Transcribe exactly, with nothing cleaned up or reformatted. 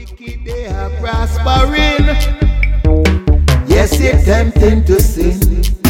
wicked they are prospering. Yes, it's tempting to sin.